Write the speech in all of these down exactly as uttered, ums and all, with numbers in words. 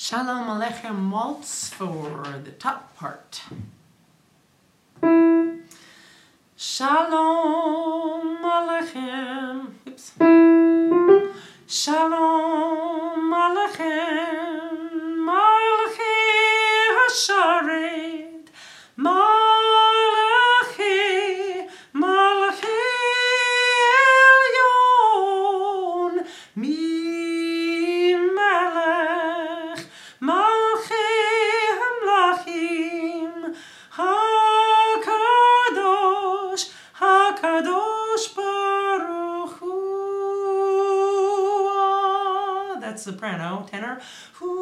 Shalom Aleichem waltz for the top part. Shalom Aleichem. Oops. Shalom Aleichem. Malachi Hasharet. Malachi. Malachi Elyon. Mi Melech. Malachi Hamlachim. HaKadosh. HaKadosh Baruch Hu. That's soprano. Tenor. Hu.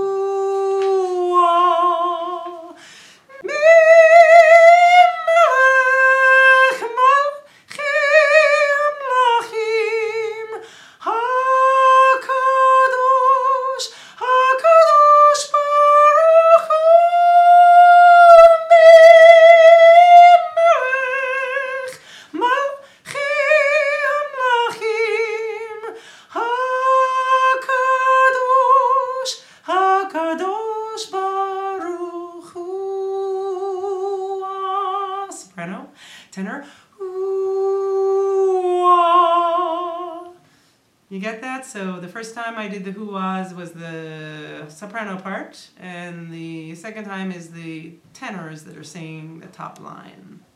Kadosh Baruch Hu. Soprano, tenor. You get that? So the first time I did the who-ahs was the soprano part, and the second time is the tenors that are singing the top line.